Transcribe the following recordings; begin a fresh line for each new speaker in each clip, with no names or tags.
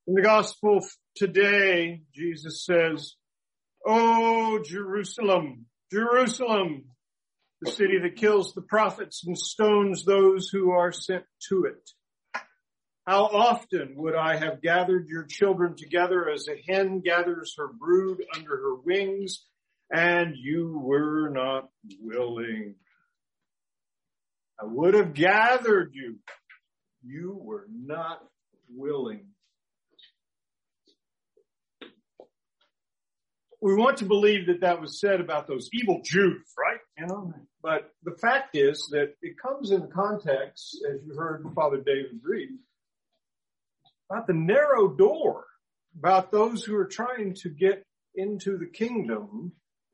In the gospel today, Jesus says, "Oh, Jerusalem, Jerusalem, the city that kills the prophets and stones those who are sent to it. How often would I have gathered your children together as a hen gathers her brood under her wings, and you were not willing. I would have gathered you. You were not willing." We want to believe that that was said about those evil Jews, right? But the fact is that it comes in context, as you heard Father David read, about the narrow door, about those who are trying to get into the kingdom.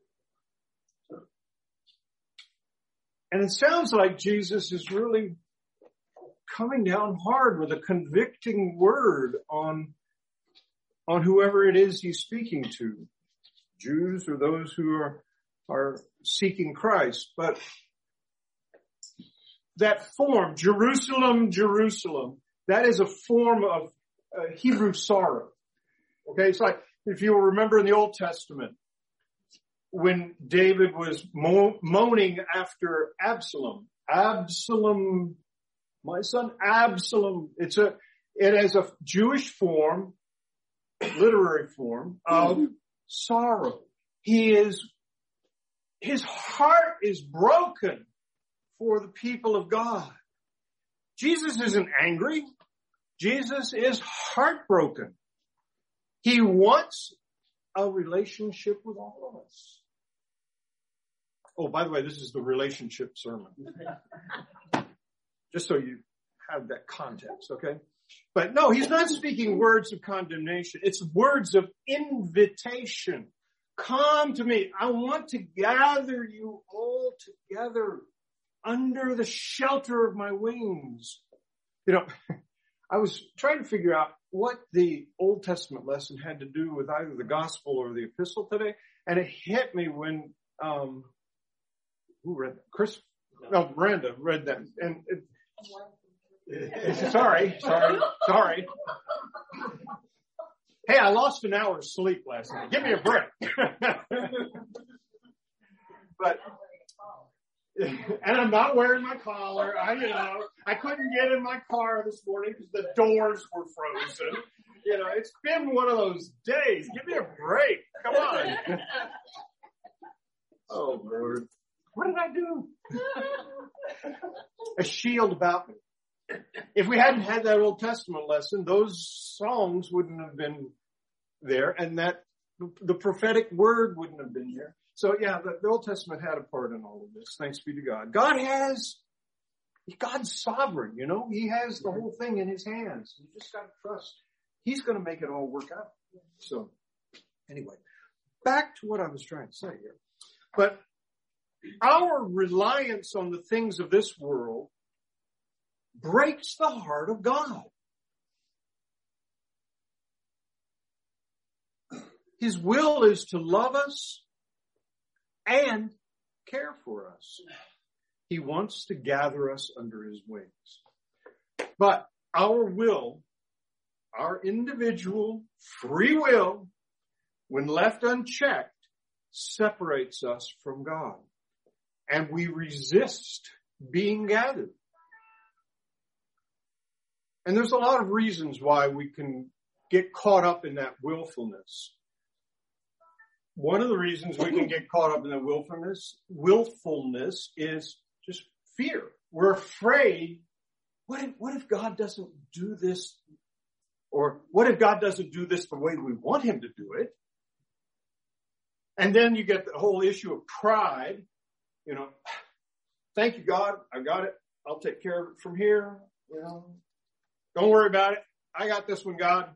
And it sounds like Jesus is really coming down hard with a convicting word on whoever it is he's speaking to. Jews or those who are seeking Christ. But that form, Jerusalem, Jerusalem, that is a form of Hebrew sorrow. Okay, it's like, if you'll remember in the Old Testament, when David was moaning after Absalom, Absalom, my son Absalom, it has a Jewish form, literary form of sorrow. His heart is broken for the people of God. Jesus isn't angry. Jesus is heartbroken. He wants a relationship with all of us. Oh, by the way, this is the relationship sermon. Just so you have that context, okay? But no, he's not speaking words of condemnation. It's words of invitation. Come to me. I want to gather you all together under the shelter of my wings. I was trying to figure out what the Old Testament lesson had to do with either the gospel or the epistle today. And it hit me when, who read that? Miranda read that. And sorry. Hey, I lost an hour's sleep last night. Give me a break. But, and I'm not wearing my collar. I couldn't get in my car this morning because the doors were frozen. It's been one of those days. Give me a break. Come on. Oh, Lord. What did I do? A shield about me. If we hadn't had that Old Testament lesson, those songs wouldn't have been there, and that the prophetic word wouldn't have been there. So yeah, the Old Testament had a part in all of this. Thanks be to God. God's sovereign, He has the whole thing in His hands. You just got to trust. He's going to make it all work out. So anyway, back to what I was trying to say here. But our reliance on the things of this world breaks the heart of God. His will is to love us and care for us. He wants to gather us under His wings. But our will, our individual free will, when left unchecked, separates us from God. And we resist being gathered. And there's a lot of reasons why we can get caught up in that willfulness. One of the reasons we can get caught up in that willfulness is just fear. We're afraid, what if God doesn't do this? Or what if God doesn't do this the way we want Him to do it? And then you get the whole issue of pride. Thank you, God. I got it. I'll take care of it from here. Don't worry about it. I got this one, God.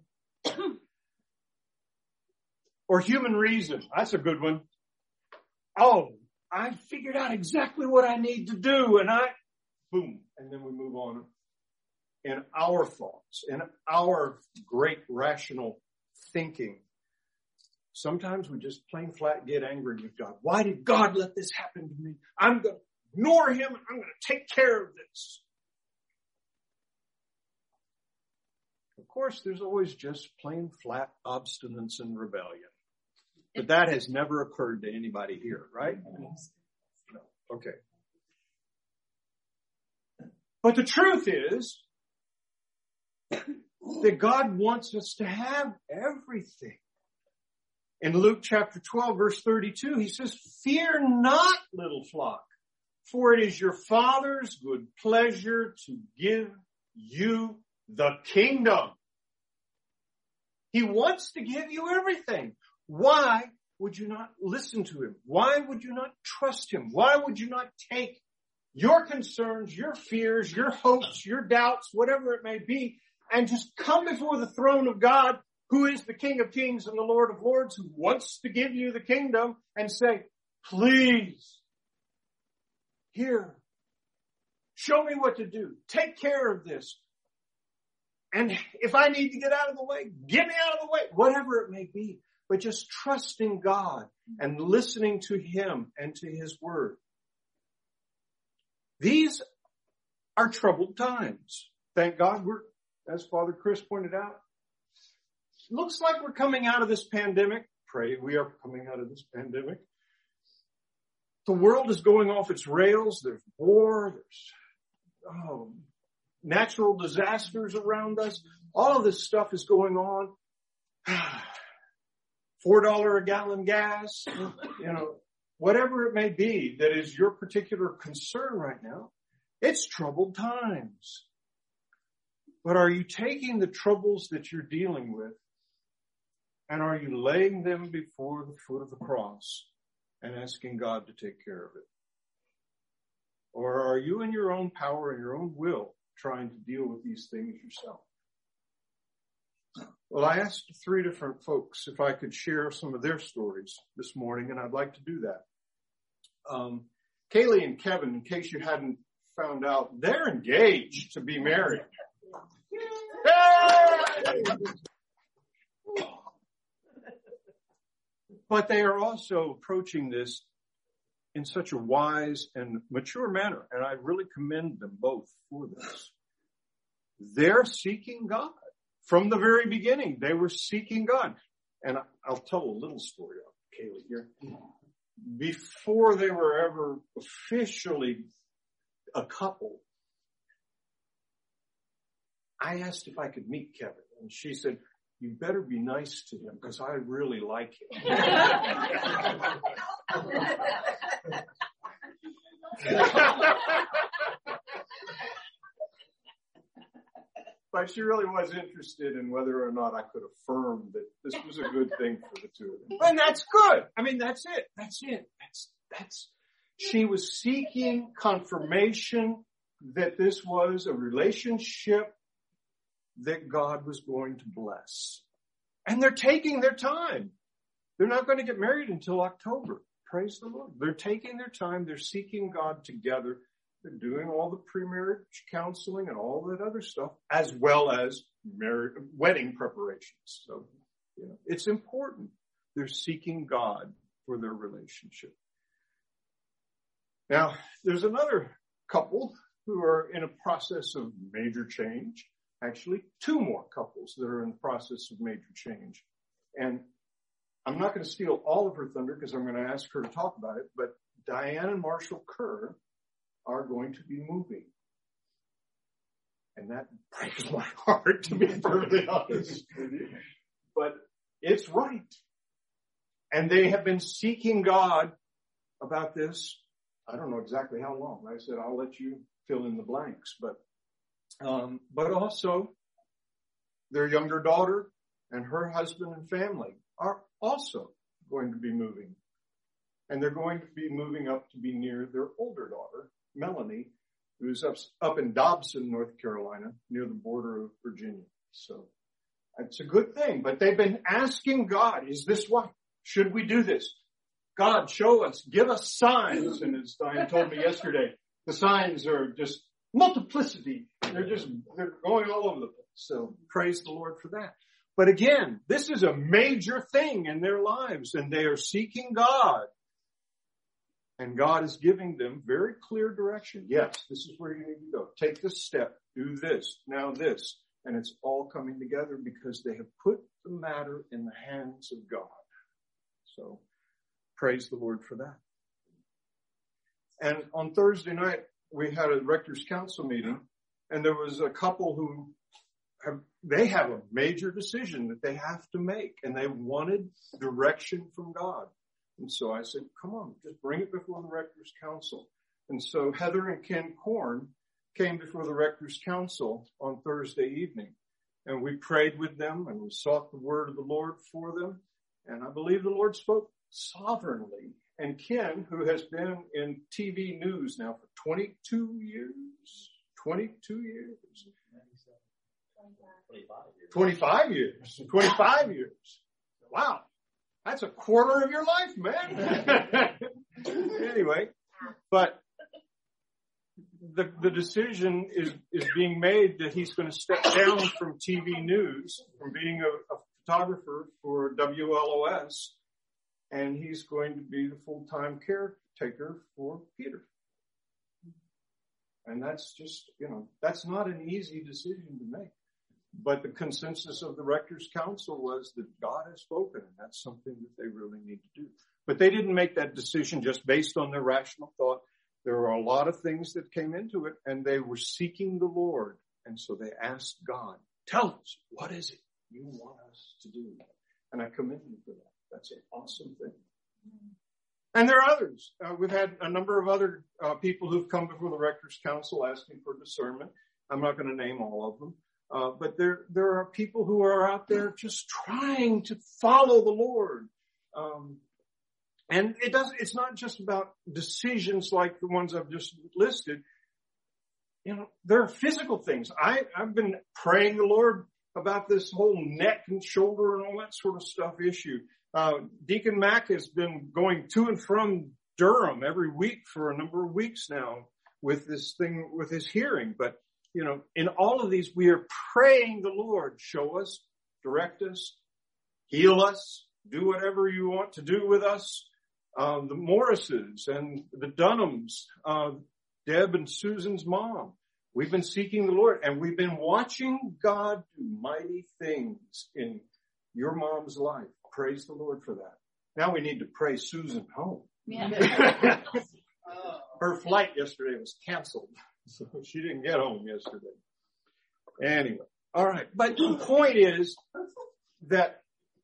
Or human reason. That's a good one. Oh, I figured out exactly what I need to do. Boom. And then we move on in our thoughts, in our great rational thinking. Sometimes we just plain flat get angry with God. Why did God let this happen to me? I'm going to ignore Him. I'm going to take care of this. Of course, there's always just plain flat obstinance and rebellion. But that has never occurred to anybody here, right? No. Okay. But the truth is that God wants us to have everything. In Luke chapter 12, verse 32, he says, "Fear not, little flock, for it is your Father's good pleasure to give you the kingdom." He wants to give you everything. Why would you not listen to him? Why would you not trust him? Why would you not take your concerns, your fears, your hopes, your doubts, whatever it may be, and just come before the throne of God, who is the King of Kings and the Lord of Lords, who wants to give you the kingdom, and say, "Please, here, show me what to do. Take care of this. And if I need to get out of the way, get me out of the way," whatever it may be. But just trusting God and listening to him and to his word. These are troubled times. Thank God we're, as Father Chris pointed out, looks like we're coming out of this pandemic. Pray we are coming out of this pandemic. The world is going off its rails. There's war. There's natural disasters around us. All of this stuff is going on. $4 a gallon gas, whatever it may be that is your particular concern right now. It's troubled times. But are you taking the troubles that you're dealing with and are you laying them before the foot of the cross and asking God to take care of it? Or are you in your own power and your own will trying to deal with these things yourself? Well, I asked 3 different folks if I could share some of their stories this morning, and I'd like to do that. Kaylee and Kevin, in case you hadn't found out, they're engaged to be married. Hey! But they are also approaching this in such a wise and mature manner, and I really commend them both for this. They're seeking God. From the very beginning, they were seeking God. And I'll tell a little story of Kaylee here. Before they were ever officially a couple, I asked if I could meet Kevin. And she said, "You better be nice to him because I really like him." But she really was interested in whether or not I could affirm that this was a good thing for the two of them. And that's good. I mean, that's it. She was seeking confirmation that this was a relationship that God was going to bless. And they're taking their time. They're not going to get married until October. Praise the Lord. They're taking their time. They're seeking God together. They're doing all the pre-marriage counseling and all that other stuff, as well as wedding preparations. So, it's important. They're seeking God for their relationship. Now, there's another couple who are in a process of major change. Actually, 2 more couples that are in the process of major change. And I'm not going to steal all of her thunder because I'm going to ask her to talk about it, but Diane and Marshall Kerr are going to be moving. And that breaks my heart, to be perfectly honest with you. But it's right. And they have been seeking God about this. I don't know exactly how long. I said, I'll let you fill in the blanks. But also, their younger daughter and her husband and family are also going to be moving. And they're going to be moving up to be near their older daughter, Melanie, who's up in Dobson, North Carolina, near the border of Virginia. So it's a good thing. But they've been asking God, is this what? Should we do this? God, show us, give us signs. And as Diane told me yesterday, the signs are just multiplicity. They're going all over the place. So praise the Lord for that. But again, this is a major thing in their lives, and they are seeking God. And God is giving them very clear direction. Yes, this is where you need to go. Take this step. Do this. Now this. And it's all coming together because they have put the matter in the hands of God. So praise the Lord for that. And on Thursday night, we had a Rector's Council meeting, and there was a couple who have a major decision that they have to make, and they wanted direction from God. And so I said, come on, just bring it before the Rector's Council. And so Heather and Ken Korn came before the Rector's Council on Thursday evening, and we prayed with them, and we sought the word of the Lord for them. And I believe the Lord spoke sovereignly. And Ken, who has been in TV news now for 22 years, 25 years. Wow. That's a quarter of your life, man. Anyway, but the decision is being made that he's going to step down from TV news, from being a photographer for WLOS, and he's going to be the full-time caretaker for Peter. And that's just, that's not an easy decision to make. But the consensus of the Rector's Council was that God has spoken, and that's something that they really need to do. But they didn't make that decision just based on their rational thought. There were a lot of things that came into it, and they were seeking the Lord. And so they asked God, tell us, what is it you want us to do? And I commend you for that. That's an awesome thing. And there are others. We've had a number of other people who've come before the Rector's Council asking for discernment. I'm not going to name all of them. But there are people who are out there just trying to follow the Lord. And it's not just about decisions like the ones I've just listed. There are physical things. I've been praying the Lord about this whole neck and shoulder and all that sort of stuff issue. Deacon Mack has been going to and from Durham every week for a number of weeks now with this thing, with his hearing. But, in all of these, we are praying the Lord, show us, direct us, heal us, do whatever you want to do with us. The Morrises and the Dunhams, Deb and Susan's mom. We've been seeking the Lord, and we've been watching God do mighty things in your mom's life. Praise the Lord for that. Now we need to pray Susan home. Yeah. Her flight yesterday was canceled, so she didn't get home yesterday. Anyway, all right. But the point is that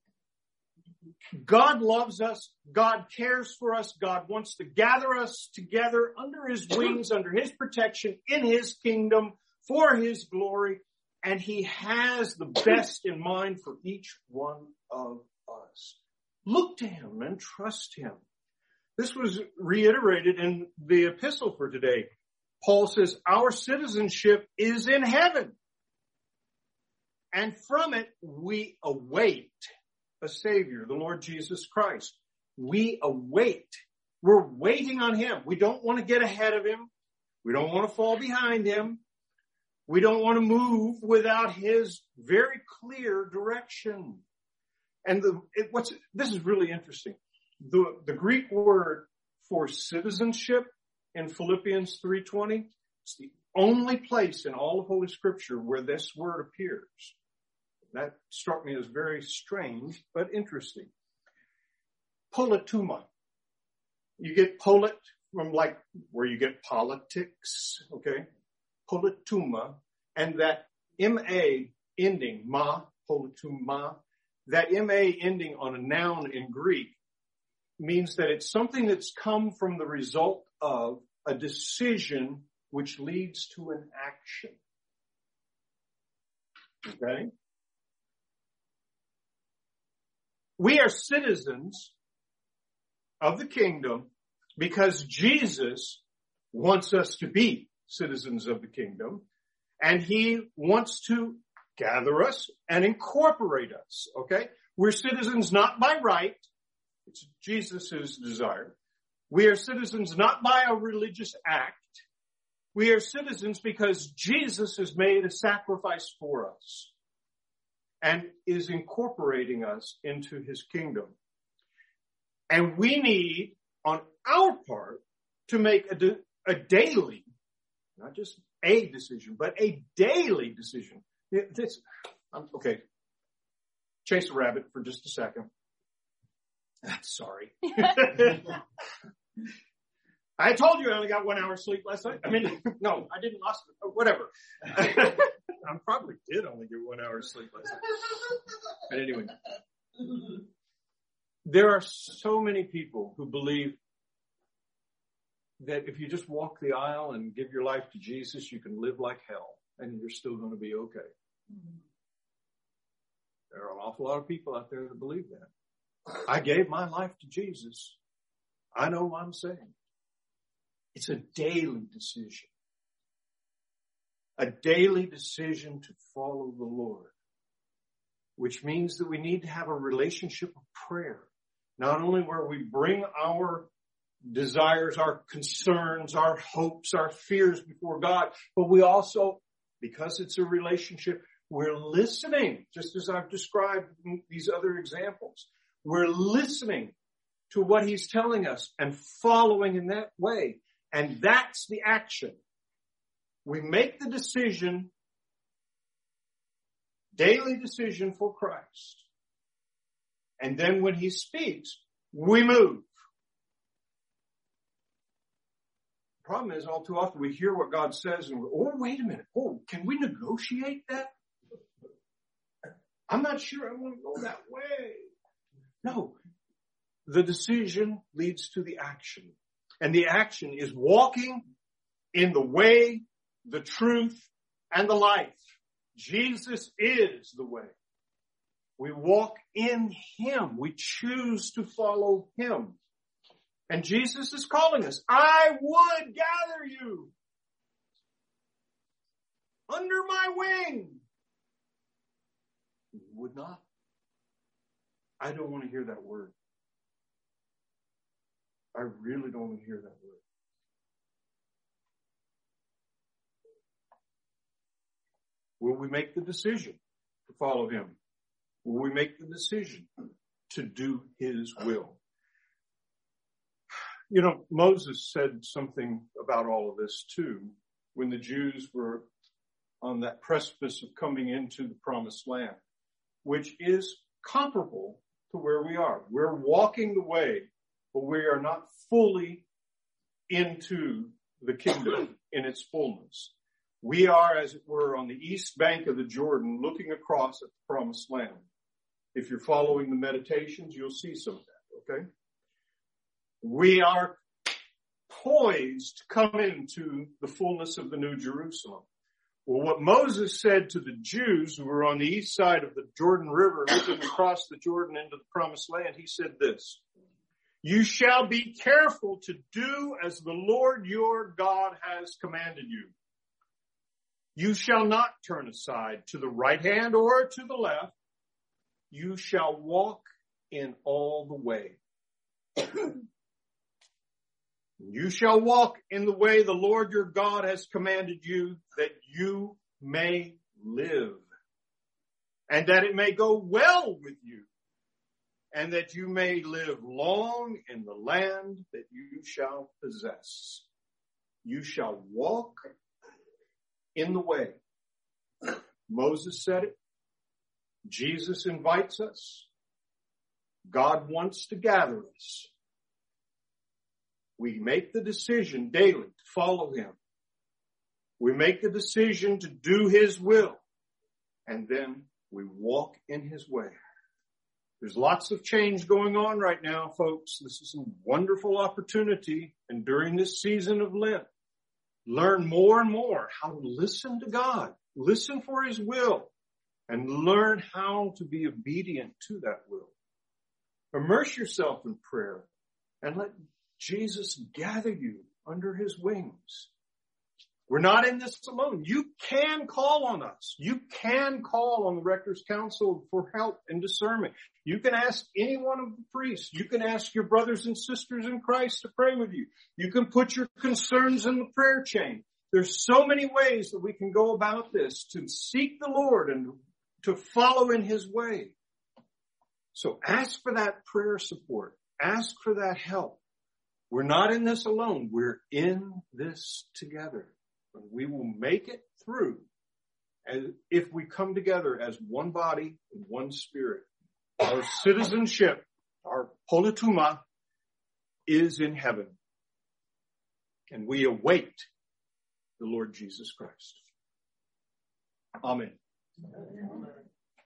God loves us. God cares for us. God wants to gather us together under his wings, under his protection, in his kingdom, for his glory. And he has the best in mind for each one of us. Look to him and trust him. This was reiterated in the epistle for today. Paul says, our citizenship is in heaven. And from it, we await a Savior, the Lord Jesus Christ. We await. We're waiting on him. We don't want to get ahead of him. We don't want to fall behind him. We don't want to move without his very clear direction. And this is really interesting. The Greek word for citizenship in Philippians 3:20, it's the only place in all of Holy Scripture where this word appears. That struck me as very strange, but interesting. Polituma. You get polit from like where you get politics, okay? Polituma. And that M-A ending, ma, polituma, that M-A ending on a noun in Greek means that it's something that's come from the result of a decision which leads to an action. Okay? We are citizens of the kingdom because Jesus wants us to be citizens of the kingdom, and he wants to gather us and incorporate us, okay? We're citizens not by right. It's Jesus' desire. We are citizens not by a religious act. We are citizens because Jesus has made a sacrifice for us and is incorporating us into his kingdom. And we need, on our part, to make a daily, not just a decision, but a daily decision Okay. Chase a rabbit for just a second. Sorry. I told you I only got 1 hour sleep last night. I mean, no, I didn't last, whatever. I probably did only get 1 hour sleep last night. But anyway, there are so many people who believe that if you just walk the aisle and give your life to Jesus, you can live like hell and you're still going to be okay. There are an awful lot of people out there that believe that. I gave my life to Jesus. I know what I'm saying. It's a daily decision. A daily decision to follow the Lord, which means that we need to have a relationship of prayer. Not only where we bring our desires, our concerns, our hopes, our fears before God, but we also, because it's a relationship, we're listening, just as I've described in these other examples. We're listening to what he's telling us and following in that way. And that's the action. We make the decision, daily decision for Christ. And then when he speaks, we move. The problem is all too often we hear what God says and we go, oh, wait a minute. Oh, can we negotiate that? I'm not sure I want to go that way. No. The decision leads to the action. And the action is walking in the way, the truth, and the life. Jesus is the way. We walk in him. We choose to follow him. And Jesus is calling us. I would gather you under my wing. You would not. I don't want to hear that word. I really don't want to hear that word. Will we make the decision to follow him? Will we make the decision to do his will? You know, Moses said something about all of this too, when the Jews were on that precipice of coming into the promised land, which is comparable to where we are. We're walking the way, but we are not fully into the kingdom in its fullness. We are, as it were, on the east bank of the Jordan, looking across at the promised land. If you're following the meditations, you'll see some of that, okay? We are poised to come into the fullness of the New Jerusalem. Well, what Moses said to the Jews who were on the east side of the Jordan River, looking across the Jordan into the promised land, he said this: you shall be careful to do as the Lord your God has commanded you. You shall not turn aside to the right hand or to the left. You shall walk in all the way. You shall walk in the way the Lord your God has commanded you, that you may live, and that it may go well with you, and that you may live long in the land that you shall possess. You shall walk in the way. Moses said it. Jesus invites us. God wants to gather us. We make the decision daily to follow him. We make the decision to do his will. And then we walk in his way. There's lots of change going on right now, folks. This is a wonderful opportunity. And during this season of Lent, learn more and more how to listen to God, listen for his will, and learn how to be obedient to that will. Immerse yourself in prayer and let Jesus gather you under his wings. We're not in this alone. You can call on us. You can call on the Rector's Council for help and discernment. You can ask any one of the priests. You can ask your brothers and sisters in Christ to pray with you. You can put your concerns in the prayer chain. There's so many ways that we can go about this to seek the Lord and to follow in his way. So ask for that prayer support. Ask for that help. We're not in this alone. We're in this together. We will make it through, And if we come together as one body and one spirit, our citizenship, our politeuma, is in heaven. And we await the Lord Jesus Christ. Amen.